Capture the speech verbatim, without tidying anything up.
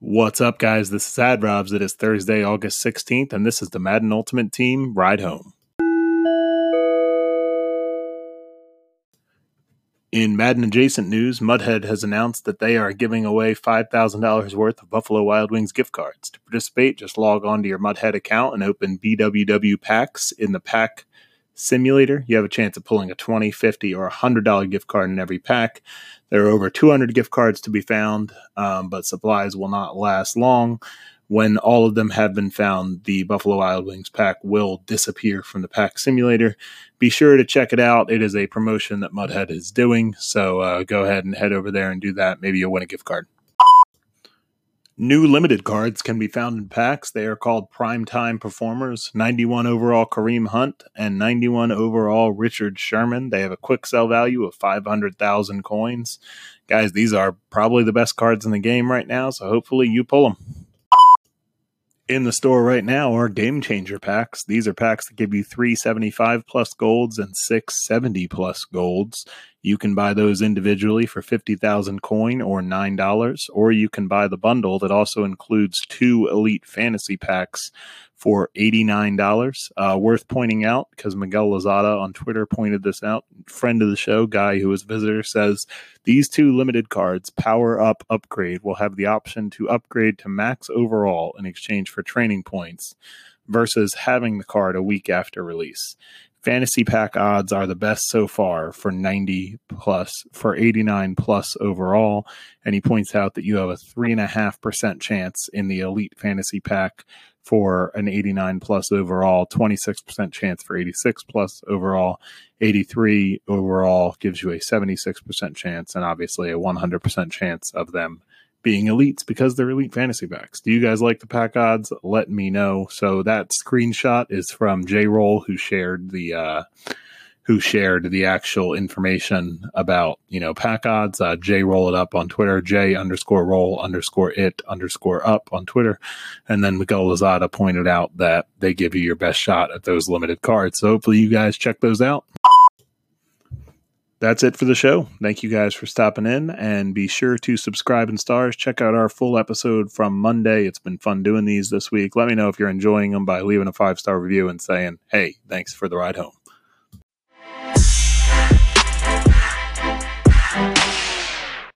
What's up, guys? This is Ad Robs. It is Thursday, August sixteenth, and this is the Madden Ultimate Team Ride Home. In Madden adjacent news, Mudhead has announced that they are giving away five thousand dollars worth of Buffalo Wild Wings gift cards. To participate, just log on to your Mudhead account and open B W W Packs in the Pack Simulator. You have a chance of pulling a twenty dollars, fifty dollars, or one hundred dollars gift card in every pack. There are over two hundred gift cards to be found, um, but supplies will not last long. When all of them have been found, the Buffalo Wild Wings pack will disappear from the Pack Simulator. Be sure to check it out. It is a promotion that Mudhead is doing, so uh, go ahead and head over there and do that. Maybe you'll win a gift card. New limited cards can be found in packs. They are called Primetime Performers. ninety-one overall Kareem Hunt and ninety-one overall Richard Sherman. They have a quick sell value of five hundred thousand coins. Guys, these are probably the best cards in the game right now, so hopefully you pull them. In the store right now are Game Changer packs. These are packs that give you three seventy-five plus golds and six seventy plus golds. You can buy those individually for fifty thousand coin or nine dollars, or you can buy the bundle that also includes two Elite Fantasy packs for eighty-nine dollars. Uh, worth pointing out, because Miguel Lozada on Twitter pointed this out, friend of the show, guy who was a visitor, says these two limited cards, Power Up Upgrade, will have the option to upgrade to max overall in exchange for training points versus having the card a week after release. Fantasy pack odds are the best so far for ninety plus, for eighty-nine plus overall. And he points out that you have a three and a half percent chance in the Elite Fantasy pack for an eighty-nine plus overall, twenty-six percent chance for eighty-six plus overall, eighty-three overall gives you a seventy-six percent chance, and obviously a one hundred percent chance of them being elites because they're Elite Fantasy packs. Do you guys like the pack odds? Let me know. So that screenshot is from J-Roll, who shared the uh, who shared the actual information about, you know, pack odds. Uh, J-Roll it up on Twitter, J underscore roll underscore it underscore up on Twitter. And then Miguel Lozada pointed out that they give you your best shot at those limited cards. So hopefully you guys check those out. That's it for the show. Thank you guys for stopping in, and be sure to subscribe and stars. Check out our full episode from Monday. It's been fun doing these this week. Let me know if you're enjoying them by leaving a five-star review and saying, hey, thanks for the ride home.